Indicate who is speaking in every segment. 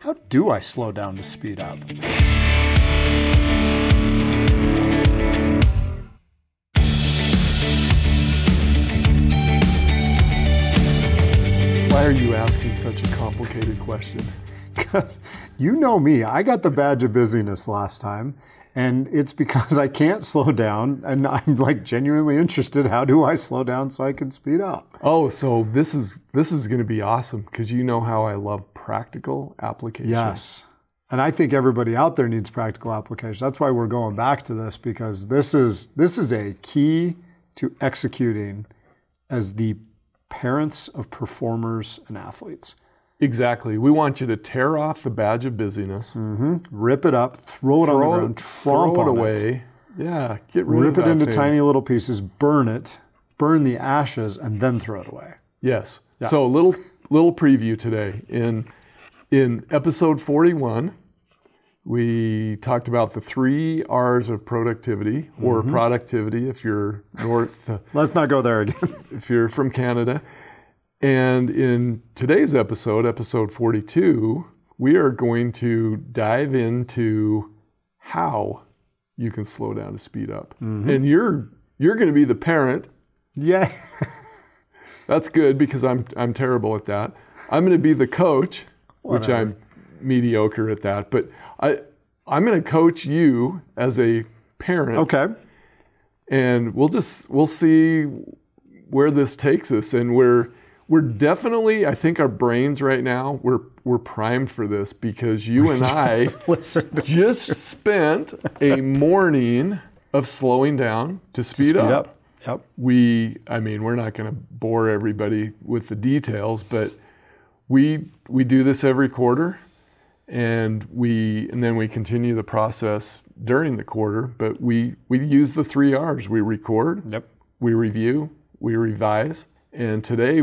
Speaker 1: How do I slow down to speed up?
Speaker 2: Why are you asking such a complicated question?
Speaker 1: Because you know me, I got the badge of busyness last time, and it's because I can't slow down, and I'm like genuinely interested. How do I slow down so I can speed up?
Speaker 2: Oh, so this is going to be awesome because you know how I love practical application.
Speaker 1: Yes. And I think everybody out there needs practical application. That's why we're going back to this, because this is a key to executing as the parents of performers and athletes.
Speaker 2: Exactly. We want you to tear off the badge of busyness.
Speaker 1: Mm-hmm. Rip it up, throw it on the ground,
Speaker 2: throw it away. Yeah, get rid of that.
Speaker 1: Rip it into
Speaker 2: thing.
Speaker 1: tiny little pieces, burn it, burn the ashes, and then throw it away.
Speaker 2: Yes.
Speaker 1: Yeah.
Speaker 2: So little preview today. In episode 41, we talked about the 3 R's of productivity, or productivity if you're north.
Speaker 1: Let's not go there again.
Speaker 2: If you're from Canada. And in today's episode 42, we are going to dive into how you can slow down to speed up. And you're going to be the parent.
Speaker 1: Yeah.
Speaker 2: That's good because I'm terrible at that. I'm going to be the coach, which I'm mediocre at that. But I'm going to coach you as a parent.
Speaker 1: Okay.
Speaker 2: And we'll see where this takes us. And we're definitely, I think our brains right now, we're primed for this because you and I just spent a morning of slowing down to speed up.
Speaker 1: Yep.
Speaker 2: We're not going to bore everybody with the details, but we do this every quarter, and then we continue the process during the quarter. But we use the 3 R's. We record.
Speaker 1: Yep.
Speaker 2: We review. We revise. And today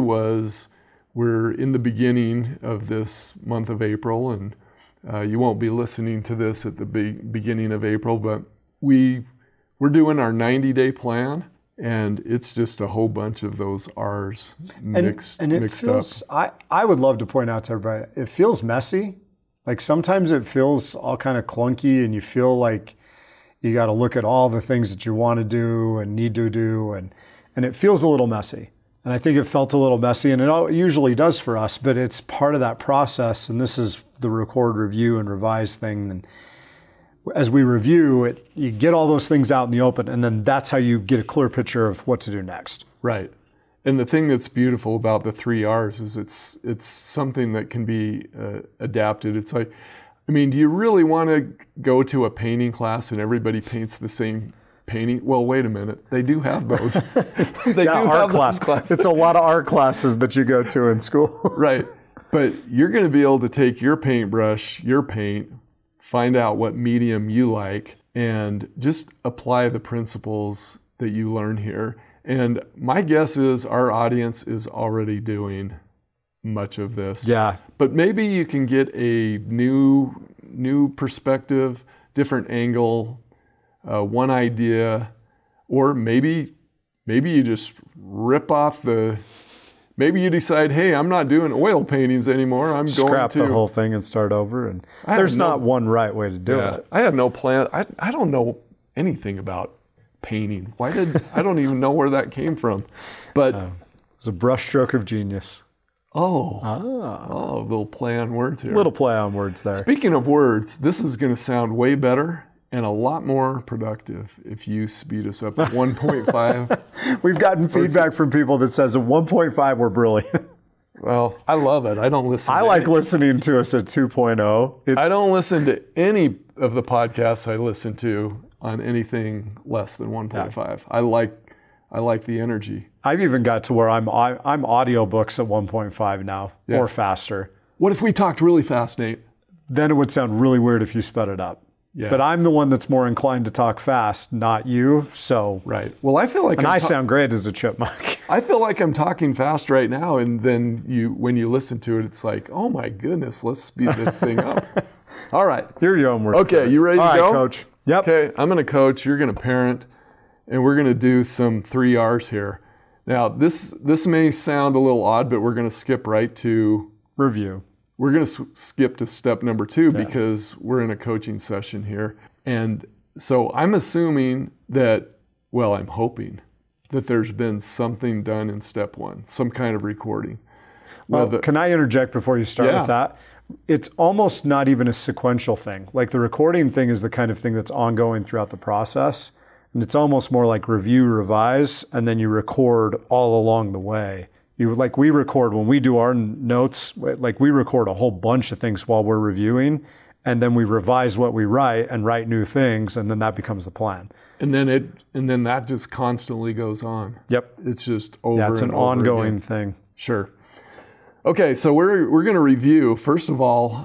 Speaker 2: we're in the beginning of this month of April, and you won't be listening to this at the beginning of April, but we're doing our 90-day plan, and it's just a whole bunch of those R's mixed up.
Speaker 1: I would love to point out to everybody, it feels messy. Like sometimes it feels all kind of clunky, and you feel like you got to look at all the things that you want to do and need to do, and it feels a little messy. And I think it felt a little messy, and it usually does for us, but it's part of that process. And this is the record, review, and revise thing. And as we review it, you get all those things out in the open, and then that's how you get a clear picture of what to do next.
Speaker 2: Right. And the thing that's beautiful about the 3 R's is it's something that can be adapted. It's like, do you really want to go to a painting class and everybody paints the same painting? Well, wait a minute. They do have those. They do
Speaker 1: art
Speaker 2: have
Speaker 1: class.
Speaker 2: those classes.
Speaker 1: It's a lot of art classes that you go to in school.
Speaker 2: Right. But you're going to be able to take your paintbrush, your paint, find out what medium you like, and just apply the principles that you learn here. And my guess is our audience is already doing much of this.
Speaker 1: Yeah.
Speaker 2: But maybe you can get a new perspective, different angle, one idea, or maybe you just rip off maybe you decide, hey, I'm not doing oil paintings anymore. I'm going to
Speaker 1: scrap the whole thing and start over. And there's not one right way to do it.
Speaker 2: I had no plan. I don't know anything about painting. I don't even know where that came from. But
Speaker 1: it's a brushstroke of genius.
Speaker 2: Little play on words here.
Speaker 1: Little play on words there.
Speaker 2: Speaking of words, this is going to sound way better and a lot more productive if you speed us up at 1.5.
Speaker 1: We've gotten feedback from people that says at 1.5 we're brilliant.
Speaker 2: Well, I love it. I don't listen.
Speaker 1: I like listening to us at 2.0.
Speaker 2: I don't listen to any of the podcasts I listen to on anything less than 1.5. Yeah. I like the energy.
Speaker 1: I've even got to where I'm audiobooks at 1.5 now, or faster.
Speaker 2: What if we talked really fast, Nate?
Speaker 1: Then it would sound really weird if you sped it up.
Speaker 2: Yeah.
Speaker 1: But I'm the one that's more inclined to talk fast, not you. So
Speaker 2: right. Well, I feel like
Speaker 1: I sound great as a chipmunk.
Speaker 2: I feel like I'm talking fast right now, and then when you listen to it, it's like, oh my goodness, let's speed this thing up. All right.
Speaker 1: You're your own worst
Speaker 2: Okay,
Speaker 1: critic.
Speaker 2: you ready to go?
Speaker 1: All right, Coach. Yep.
Speaker 2: Okay, I'm going to coach. You're going to parent, and we're going to do some 3 R's here. Now, this may sound a little odd, but we're going to skip right to
Speaker 1: review.
Speaker 2: we're going to skip to step number 2 because we're in a coaching session here. And so I'm assuming that, well, I'm hoping that there's been something done in step 1, some kind of recording.
Speaker 1: Well, can I interject before you start with that? It's almost not even a sequential thing. Like the recording thing is the kind of thing that's ongoing throughout the process. And it's almost more like review, revise, and then you record all along the way. We record when we do our notes, like we record a whole bunch of things while we're reviewing, and then we revise what we write and write new things, and then that becomes the plan.
Speaker 2: And then that just constantly goes on.
Speaker 1: Yep.
Speaker 2: It's just over and over.
Speaker 1: Yeah, it's an ongoing thing.
Speaker 2: Sure. Okay, so we're going to review. First of all,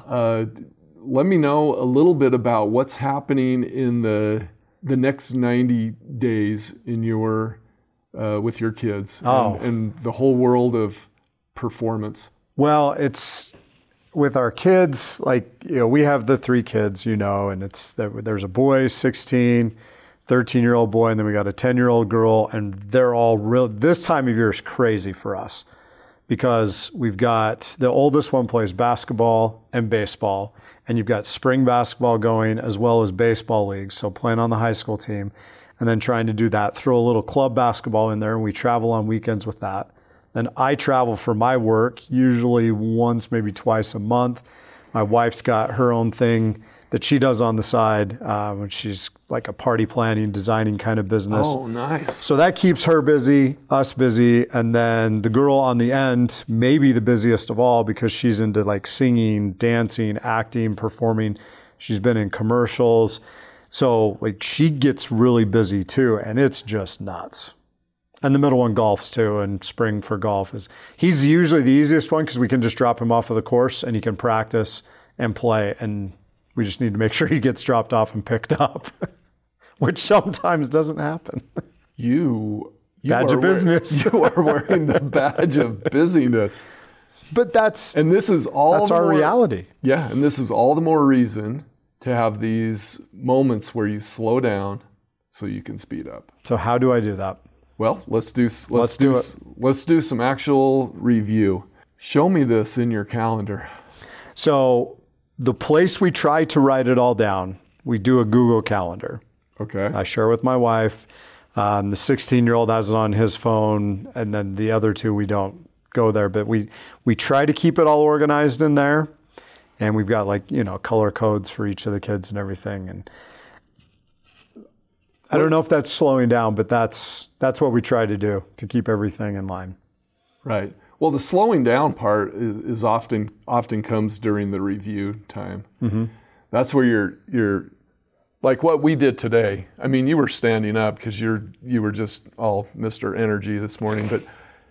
Speaker 2: let me know a little bit about what's happening in the next 90 days in your with your kids and the whole world of performance.
Speaker 1: Well, it's with our kids, we have the 3 kids, and there's a boy, 16, 13-year-old boy, and then we got a 10-year-old girl, and they're all this time of year is crazy for us because we've got the oldest one plays basketball and baseball, and you've got spring basketball going as well as baseball leagues, so playing on the high school team, and then trying to do that, throw a little club basketball in there, and we travel on weekends with that. Then I travel for my work, usually once, maybe twice a month. My wife's got her own thing that she does on the side. She's like a party planning, designing kind of business.
Speaker 2: Oh, nice.
Speaker 1: So that keeps her busy, us busy. And then the girl on the end, maybe the busiest of all because she's into like singing, dancing, acting, performing. She's been in commercials. So like she gets really busy too, and it's just nuts. And the middle one golfs too, and spring for golf he's usually the easiest one because we can just drop him off of the course and he can practice and play, and we just need to make sure he gets dropped off and picked up, which sometimes doesn't happen.
Speaker 2: You
Speaker 1: badge of business.
Speaker 2: You are wearing the badge of busyness.
Speaker 1: But that's
Speaker 2: our
Speaker 1: reality.
Speaker 2: Yeah, and this is all the more reason to have these moments where you slow down so you can speed up.
Speaker 1: So how do I do that?
Speaker 2: Well, let's do some actual review. Show me this in your calendar.
Speaker 1: So the place we try to write it all down, we do a Google Calendar.
Speaker 2: Okay.
Speaker 1: I share with my wife. The 16-year-old has it on his phone, and then the other 2 we don't go there, but we try to keep it all organized in there. And we've got color codes for each of the kids and everything. And I don't know if that's slowing down, but that's what we try to do to keep everything in line.
Speaker 2: Right. Well, the slowing down part is often comes during the review time. Mm-hmm. That's where you're like what we did today. I mean, you were standing up because you were just all Mr. Energy this morning, but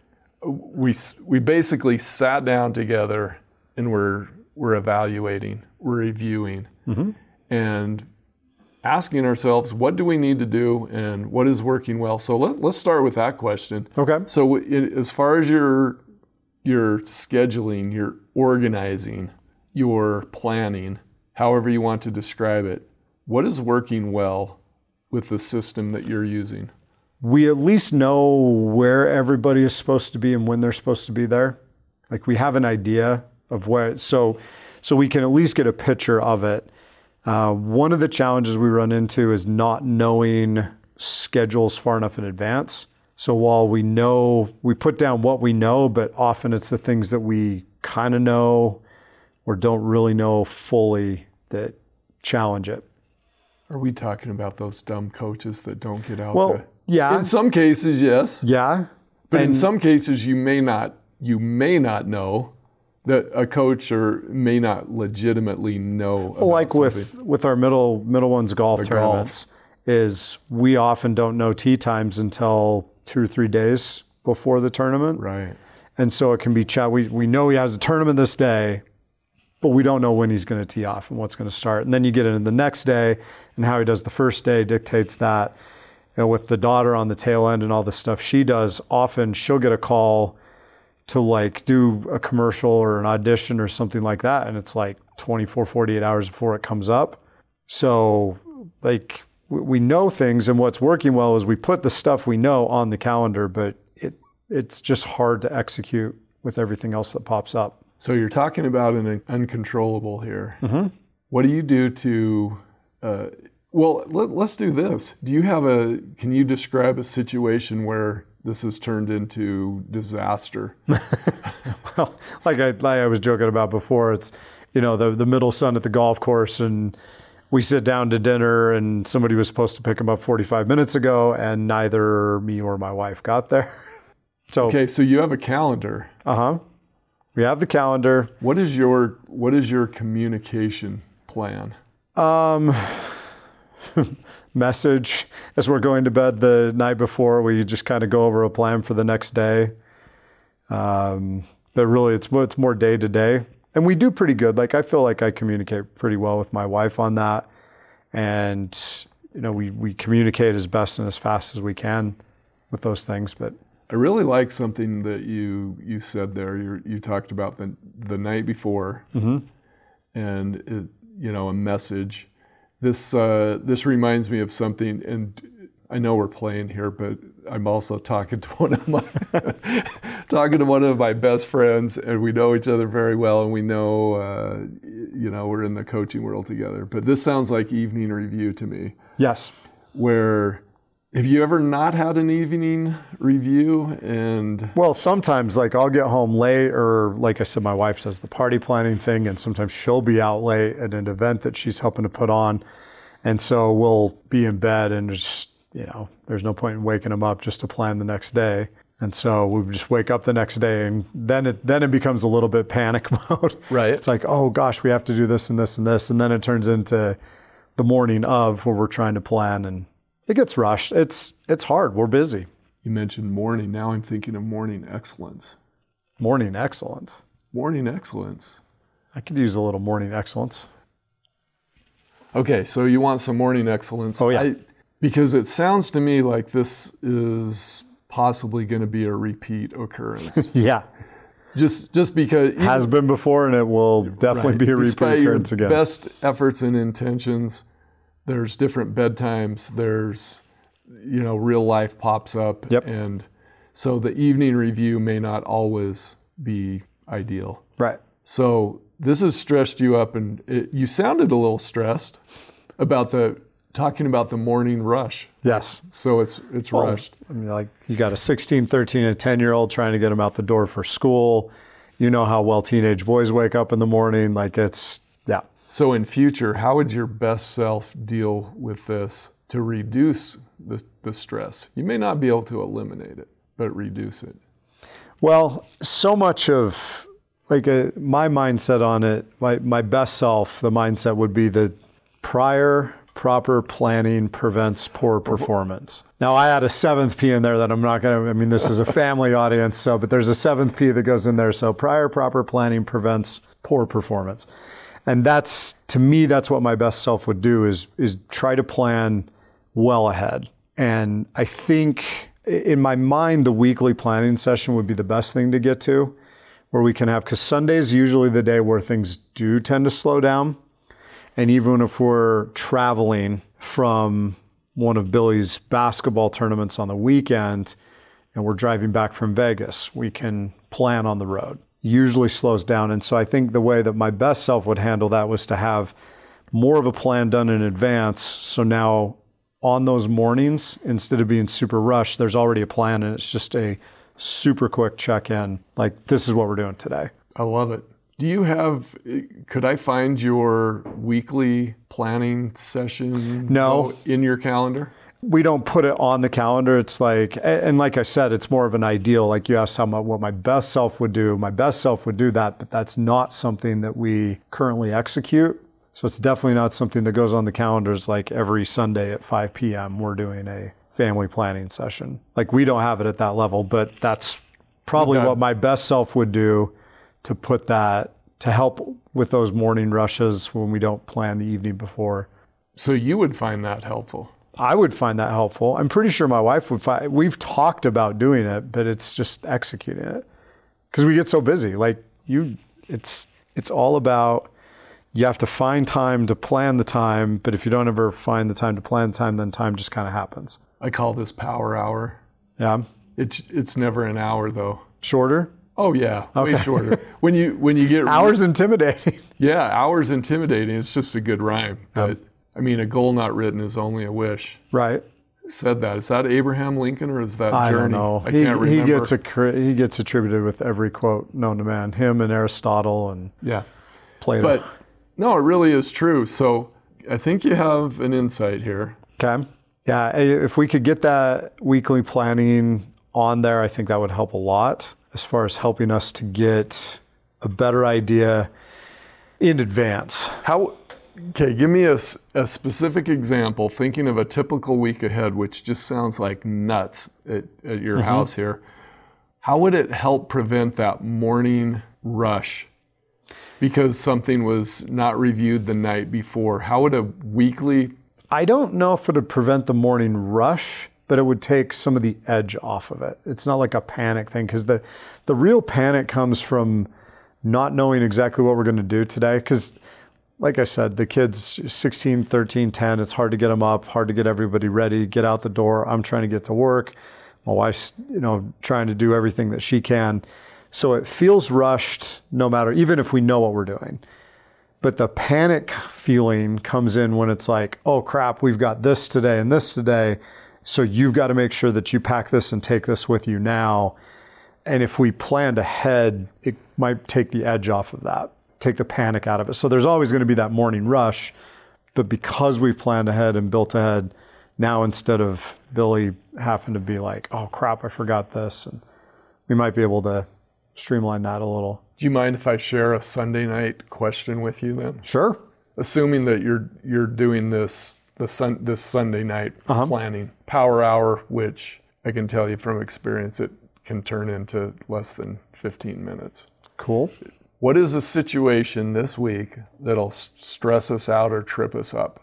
Speaker 2: we basically sat down together and we're evaluating, we're reviewing, and asking ourselves, what do we need to do and what is working well? So let's start with that question.
Speaker 1: Okay.
Speaker 2: So as far as your scheduling, your organizing, your planning, however you want to describe it, what is working well with the system that you're using?
Speaker 1: We at least know where everybody is supposed to be and when they're supposed to be there. Like we have an idea of where, so we can at least get a picture of it. One of the challenges we run into is not knowing schedules far enough in advance. So while we put down what we know, but often it's the things that we kind of know or don't really know fully that challenge it.
Speaker 2: Are we talking about those dumb coaches that don't get out
Speaker 1: there?
Speaker 2: Well,
Speaker 1: yeah.
Speaker 2: In some cases, yes.
Speaker 1: Yeah.
Speaker 2: But in some cases, you may not know that a coach may not legitimately know about
Speaker 1: like
Speaker 2: something.
Speaker 1: with our middle ones golf tournaments, is we often don't know tee times until 2 or 3 days before the tournament.
Speaker 2: Right.
Speaker 1: And so it can be we know he has a tournament this day, but we don't know when he's going to tee off and what's going to start. And then you get into the next day, and how he does the first day dictates that. With the daughter on the tail end and all the stuff she does, often she'll get a call to do a commercial or an audition or something like that. And it's 24, 48 hours before it comes up. So we know things, and what's working well is we put the stuff we know on the calendar, but it's just hard to execute with everything else that pops up.
Speaker 2: So you're talking about an uncontrollable here. What do you do to, let's do this. Can you describe a situation where this has turned into disaster?
Speaker 1: Well, like I was joking about before, it's, the middle son at the golf course, and we sit down to dinner, and somebody was supposed to pick him up 45 minutes ago, and neither me or my wife got there. So
Speaker 2: okay, so you have a calendar.
Speaker 1: We have the calendar.
Speaker 2: What is your communication plan?
Speaker 1: Message as we're going to bed the night before. We just kind of go over a plan for the next day. But really, it's more day to day, and we do pretty good. Like I feel like I communicate pretty well with my wife on that, and we communicate as best and as fast as we can with those things. But
Speaker 2: I really like something that you said there. You talked about the night before, and a message. This reminds me of something, and I know we're playing here, but I'm also talking to one of my best friends, and we know each other very well, and we know we're in the coaching world together. But this sounds like evening review to me.
Speaker 1: yes,
Speaker 2: Where have you ever not had an evening review? And
Speaker 1: well, sometimes like I'll get home late, or like I said, my wife does the party planning thing, and sometimes she'll be out late at an event that she's helping to put on, and so we'll be in bed, and just there's no point in waking them up just to plan the next day. And so we just wake up the next day, and then it becomes a little bit panic mode.
Speaker 2: Right.
Speaker 1: It's like, oh gosh, we have to do this and this and this, and then it turns into the morning of where we're trying to plan, and it gets rushed. It's hard. We're busy.
Speaker 2: You mentioned morning. Now I'm thinking of morning excellence.
Speaker 1: Morning excellence.
Speaker 2: Morning excellence.
Speaker 1: I could use a little morning excellence.
Speaker 2: Okay, so you want some morning excellence.
Speaker 1: Oh, yeah.
Speaker 2: Because it sounds to me like this is possibly going to be a repeat occurrence.
Speaker 1: Yeah.
Speaker 2: Just because...
Speaker 1: Has been before, and it will definitely be a repeat
Speaker 2: Despite
Speaker 1: occurrence
Speaker 2: your
Speaker 1: again.
Speaker 2: best efforts and intentions, there's different bedtimes. There's, real life pops up.
Speaker 1: Yep.
Speaker 2: And so the evening review may not always be ideal.
Speaker 1: Right.
Speaker 2: So this has stressed you up, and you sounded a little stressed about talking about the morning rush.
Speaker 1: Yes.
Speaker 2: So it's rushed.
Speaker 1: I mean, like you got a 16, 13, and 10-year-old trying to get them out the door for school. You know how well teenage boys wake up in the morning. Like yeah.
Speaker 2: So in future, how would your best self deal with this to reduce the stress? You may not be able to eliminate it, but reduce it.
Speaker 1: Well, so much of my mindset on it, my best self, the mindset would be that proper planning prevents poor performance. Now, I had a 7th P in there that I'm not going to, this is a family audience, but there's a 7th P that goes in there. So proper planning prevents poor performance. And to me, that's what my best self would do is try to plan well ahead. And I think in my mind, the weekly planning session would be the best thing to get to, where we can have, because Sunday's usually the day where things do tend to slow down. And even if we're traveling from one of Billy's basketball tournaments on the weekend and we're driving back from Vegas, we can plan on the road. Usually slows down. And so I think the way that my best self would handle that was to have more of a plan done in advance. So now on those mornings, instead of being super rushed, there's already a plan, and it's just a super quick check-in. Like, this is what we're doing today.
Speaker 2: I love it. Could I find your weekly planning session
Speaker 1: No.
Speaker 2: in your calendar?
Speaker 1: We don't put it on the calendar. It's like, and like I said, it's more of an ideal. Like you asked what my best self would do. My best self would do that, but that's not something that we currently execute. So it's definitely not something that goes on the calendars like every Sunday at 5 p.m. we're doing a family planning session. Like we don't have it at that level, but that's probably what my best self would do to put that, to help with those morning rushes when we don't plan the evening before.
Speaker 2: So you would find that helpful?
Speaker 1: I would find that helpful. I'm pretty sure my wife would find. We've talked about doing it, but it's just executing it because we get so busy. Like it's all about, you have to find time to plan the time, but if you don't ever find the time to plan the time, then time just kind of happens.
Speaker 2: I call this power hour.
Speaker 1: Yeah.
Speaker 2: It's never an hour though.
Speaker 1: Shorter?
Speaker 2: Oh yeah, way shorter. When you get
Speaker 1: Hours intimidating.
Speaker 2: Yeah, hours intimidating. It's just a good rhyme. But I mean, a goal not written is only a wish.
Speaker 1: Right.
Speaker 2: Who said that? Is that Abraham Lincoln or is that
Speaker 1: I
Speaker 2: Journey?
Speaker 1: don't know.
Speaker 2: I can't remember.
Speaker 1: He gets attributed with every quote known to man. Him and Aristotle and Plato.
Speaker 2: But no, it really is true. So I think you have an insight here.
Speaker 1: Okay. Yeah, if we could get that weekly planning on there, I think that would help a lot as far as helping us to get a better idea in advance.
Speaker 2: Okay, give me a specific example, thinking of a typical week ahead, which just sounds like nuts at your house here. How would it help prevent that morning rush because something was not reviewed the night before? How would a weekly...
Speaker 1: I don't know if it would prevent the morning rush, but it would take some of the edge off of it. It's not like a panic thing, because the real panic comes from not knowing exactly what we're going to do today. Because like I said, the kids 16, 13, 10, it's hard to get them up, hard to get everybody ready, get out the door. I'm trying to get to work. My wife's, trying to do everything that she can. So it feels rushed no matter, even if we know what we're doing. But the panic feeling comes in when it's like, oh crap, we've got this today and this today. So you've got to make sure that you pack this and take this with you now. And if we planned ahead, it might take the edge off of that, take the panic out of it. So there's always going to be that morning rush. But because we've planned ahead and built ahead, now instead of Billy having to be like, oh crap, I forgot this, and we might be able to streamline that a little.
Speaker 2: Do you mind if I share a Sunday night question with you then?
Speaker 1: Sure.
Speaker 2: Assuming that you're doing this Sunday night planning power hour, which I can tell you from experience, it can turn into less than 15 minutes.
Speaker 1: Cool.
Speaker 2: What is a situation this week that'll stress us out or trip us up?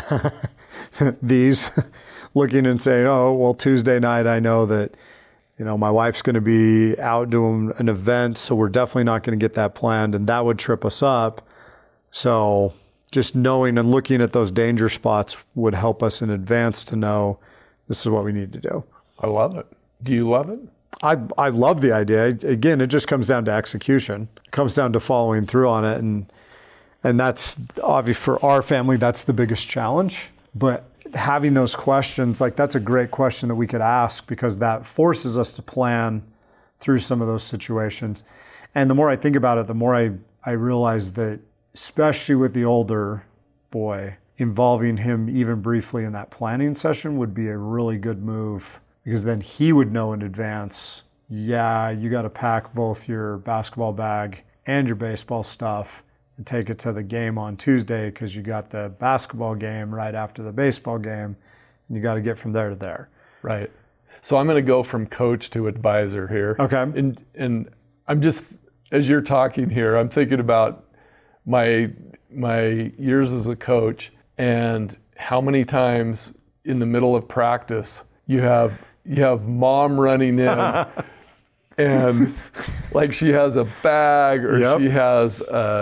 Speaker 1: These, looking and saying, oh, well, Tuesday night, I know that, my wife's going to be out doing an event, so we're definitely not going to get that planned, and that would trip us up. So just knowing and looking at those danger spots would help us in advance to know this is what we need to do.
Speaker 2: I love it. Do you love it?
Speaker 1: I love the idea. Again, it just comes down to execution. It comes down to following through on it, and that's obvious for our family. That's the biggest challenge. But having those questions, like that's a great question that we could ask, because that forces us to plan through some of those situations. And the more I think about it, the more I realize that, especially with the older boy, involving him even briefly in that planning session would be a really good move, because then he would know in advance, yeah, you got to pack both your basketball bag and your baseball stuff and take it to the game on Tuesday, because you got the basketball game right after the baseball game, and you got to get from there to there.
Speaker 2: Right. So I'm going to go from coach to advisor here.
Speaker 1: Okay.
Speaker 2: And I'm just, as you're talking here, I'm thinking about my years as a coach and how many times in the middle of practice you have mom running in and like she has a bag or she has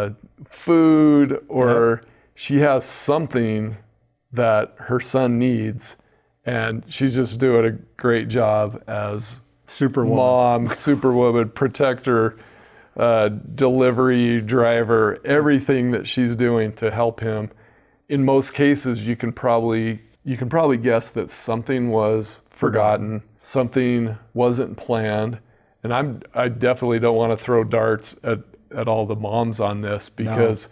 Speaker 2: food or she has something that her son needs, and she's just doing a great superwoman, protector, delivery driver, everything that she's doing to help him. In most cases, you can probably guess that something was forgotten, something wasn't planned, and I definitely don't want to throw darts at all the moms on this, because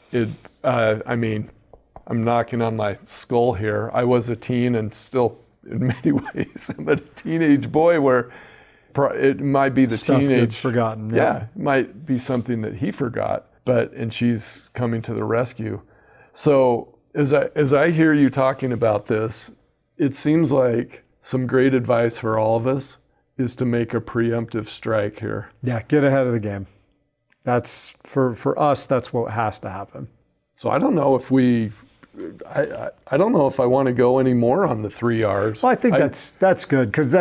Speaker 2: I'm knocking on my skull here. I was a teen, and still in many ways I'm a teenage boy, where it might be the
Speaker 1: stuff
Speaker 2: teenage
Speaker 1: gets forgotten.
Speaker 2: Yeah, it might be something that he forgot, and she's coming to the rescue. So as I hear you talking about this, it seems like some great advice for all of us is to make a preemptive strike here.
Speaker 1: Yeah, get ahead of the game. That's for us, that's what has to happen.
Speaker 2: So I don't know if I don't know if I want to go any more on the 3 R's.
Speaker 1: Well, I think that's good, because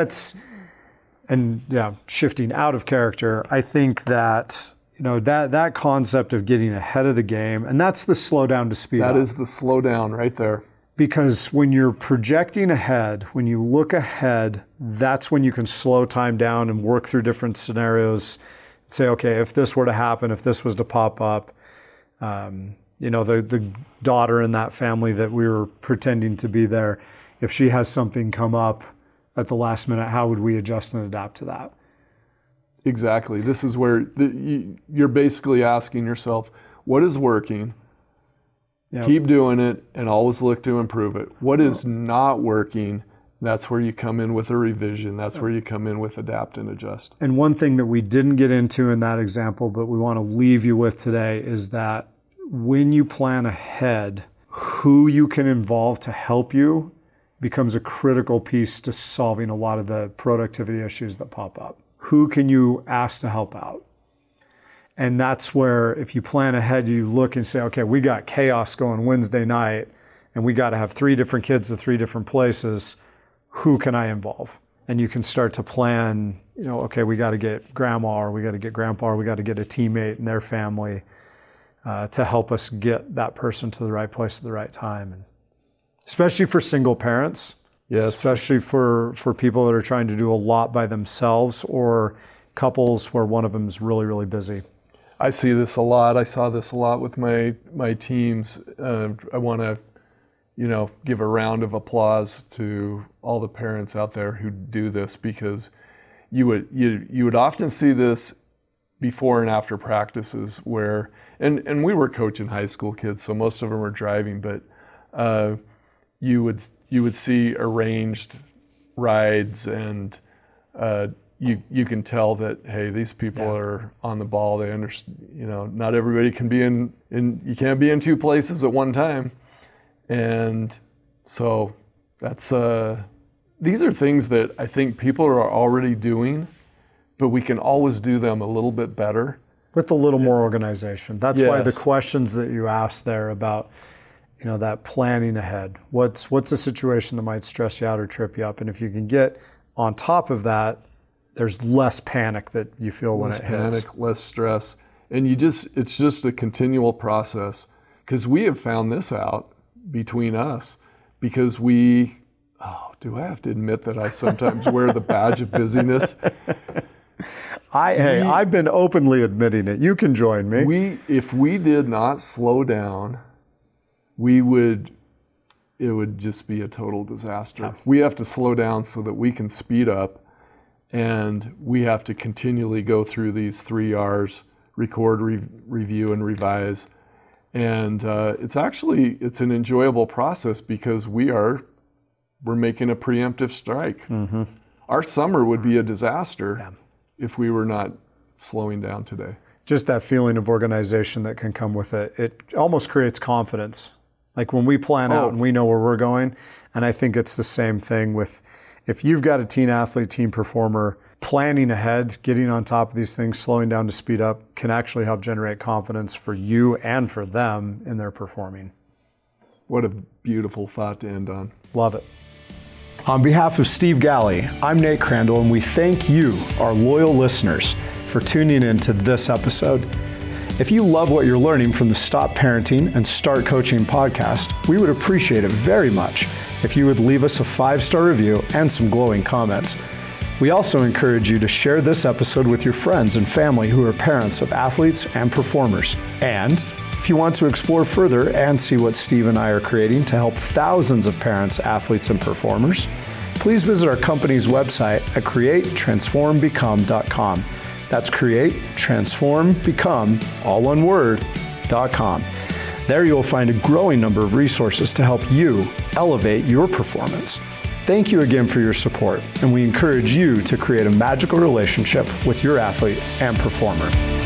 Speaker 1: shifting out of character, I think that, that concept of getting ahead of the game, and that's the slow down to speed up.
Speaker 2: That is the slow down right there.
Speaker 1: Because when you're projecting ahead, when you look ahead, that's when you can slow time down and work through different scenarios say, okay, if this were to happen, if this was to pop up, the daughter in that family that we were pretending to be there, if she has something come up at the last minute, how would we adjust and adapt to that?
Speaker 2: Exactly. This is where you're basically asking yourself, what is working? Yep. Keep doing it and always look to improve it. What is not working? That's where you come in with a revision. That's where you come in with adapt and adjust.
Speaker 1: And one thing that we didn't get into in that example, but we want to leave you with today, is that when you plan ahead, who you can involve to help you becomes a critical piece to solving a lot of the productivity issues that pop up. Who can you ask to help out? And that's where, if you plan ahead, you look and say, okay, we got chaos going Wednesday night, and we got to have 3 different kids at 3 different places. Who can I involve? And you can start to plan, okay, we got to get grandma, or we got to get grandpa, or we got to get a teammate and their family to help us get that person to the right place at the right time. And especially for single parents,
Speaker 2: yes,
Speaker 1: especially for people that are trying to do a lot by themselves, or couples where one of them is really, really busy.
Speaker 2: I see this a lot. I saw this a lot with my teams. I want to give a round of applause to all the parents out there who do this, because you would often see this before and after practices where, and we were coaching high school kids, so most of them were driving, but you would see arranged rides, and you can tell that, hey, these people are on the ball. They understand, not everybody can be in you can't be in 2 places at one time. And so that's these are things that I think people are already doing, but we can always do them a little bit better.
Speaker 1: With a little more organization. That's why the questions that you asked there about, that planning ahead. What's a situation that might stress you out or trip you up? And if you can get on top of that, there's less panic that you feel when it hits.
Speaker 2: Less panic, less stress. And it's just a continual process, because we have found this out between us, because do I have to admit that I sometimes wear the badge of busyness?
Speaker 1: I've been openly admitting it. You can join me.
Speaker 2: If we did not slow down, it would just be a total disaster. Yeah. We have to slow down so that we can speed up, and we have to continually go through these 3 R's: record, review, and revise. And it's an enjoyable process, because we're making a preemptive strike. Mm-hmm. Our summer would be a disaster if we were not slowing down today.
Speaker 1: Just that feeling of organization that can come with it. It almost creates confidence. Like when we plan out and we know where we're going. And I think it's the same thing with, if you've got a teen athlete, teen performer, planning ahead, getting on top of these things, slowing down to speed up, can actually help generate confidence for you and for them in their performing.
Speaker 2: What a beautiful thought to end on.
Speaker 1: Love it. On behalf of Steve Galley, I'm Nate Crandall, and we thank you, our loyal listeners, for tuning in to this episode. If you love what you're learning from the Stop Parenting and Start Coaching podcast, we would appreciate it very much if you would leave us a 5-star review and some glowing comments. We also encourage you to share this episode with your friends and family who are parents of athletes and performers. And if you want to explore further and see what Steve and I are creating to help thousands of parents, athletes, and performers, please visit our company's website at createtransformbecome.com. That's createtransformbecome, all one word, .com. There you will find a growing number of resources to help you elevate your performance. Thank you again for your support, and we encourage you to create a magical relationship with your athlete and performer.